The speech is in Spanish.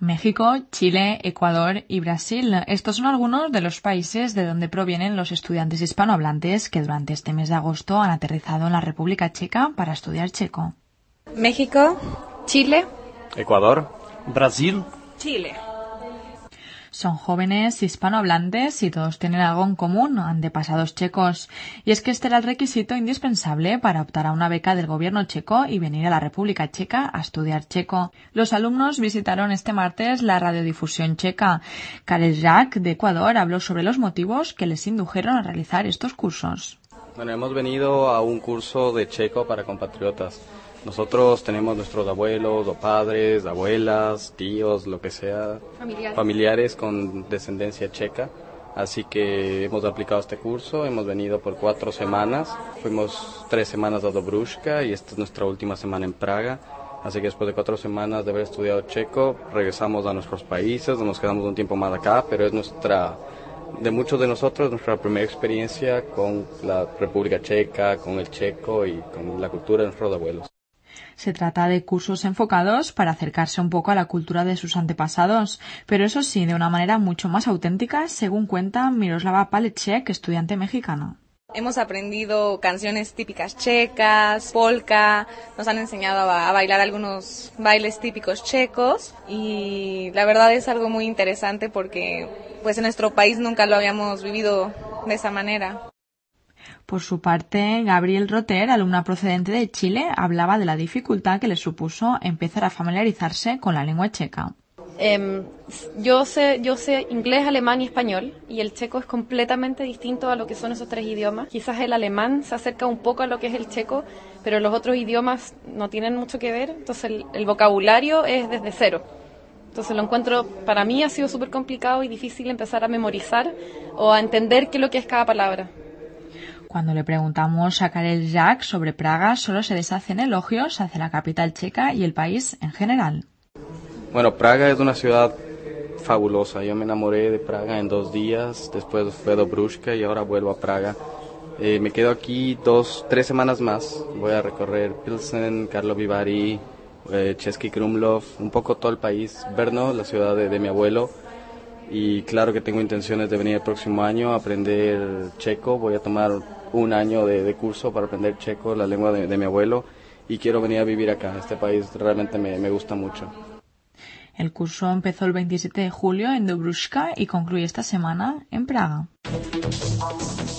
México, Chile, Ecuador y Brasil. Estos son algunos de los países de donde provienen los estudiantes hispanohablantes que durante este mes de agosto han aterrizado en la República Checa para estudiar checo. México, Chile, Ecuador, Brasil, Chile. Son jóvenes hispanohablantes y todos tienen algo en común, antepasados checos. Y es que este era el requisito indispensable para optar a una beca del gobierno checo y venir a la República Checa a estudiar checo. Los alumnos visitaron este martes la radiodifusión checa. Karel Jack, de Ecuador, habló sobre los motivos que les indujeron a realizar estos cursos. Bueno, hemos venido a un curso de checo para compatriotas. Nosotros tenemos nuestros abuelos o padres, abuelas, tíos, lo que sea, familiares con descendencia checa. Así que hemos aplicado este curso, hemos venido por 4 semanas. Fuimos 3 semanas a Dobruška y esta es nuestra última semana en Praga. Así que después de 4 semanas de haber estudiado checo, regresamos a nuestros países, nos quedamos un tiempo más acá, pero es de muchos de nosotros, nuestra primera experiencia con la República Checa, con el checo y con la cultura de nuestros abuelos. Se trata de cursos enfocados para acercarse un poco a la cultura de sus antepasados, pero eso sí, de una manera mucho más auténtica, según cuenta Miroslava Palecek, estudiante mexicana. Hemos aprendido canciones típicas checas, polka, nos han enseñado a bailar algunos bailes típicos checos y la verdad es algo muy interesante porque pues en nuestro país nunca lo habíamos vivido de esa manera. Por su parte, Gabriel Roter, alumna procedente de Chile, hablaba de la dificultad que le supuso empezar a familiarizarse con la lengua checa. Yo sé inglés, alemán y español, y el checo es completamente distinto a lo que son esos 3 idiomas. Quizás el alemán se acerca un poco a lo que es el checo, pero los otros idiomas no tienen mucho que ver, entonces el vocabulario es desde cero. Entonces lo encuentro, para mí ha sido súper complicado y difícil empezar a memorizar o a entender qué es lo que es cada palabra. Cuando le preguntamos a Karel Jack sobre Praga, solo se deshacen elogios hacia la capital checa y el país en general. Bueno, Praga es una ciudad fabulosa. Yo me enamoré de Praga en 2 días, después fui a Dobruška y ahora vuelvo a Praga. Me quedo aquí 3 semanas más. Voy a recorrer Pilsen, Karlovy Vary, Český Krumlov, un poco todo el país, Brno, la ciudad de mi abuelo. Y claro que tengo intenciones de venir el próximo año a aprender checo. Voy a tomar 1 año de curso para aprender checo, la lengua de mi abuelo, y quiero venir a vivir acá. Este país realmente me gusta mucho. El curso empezó el 27 de julio en Dobruška y concluye esta semana en Praga.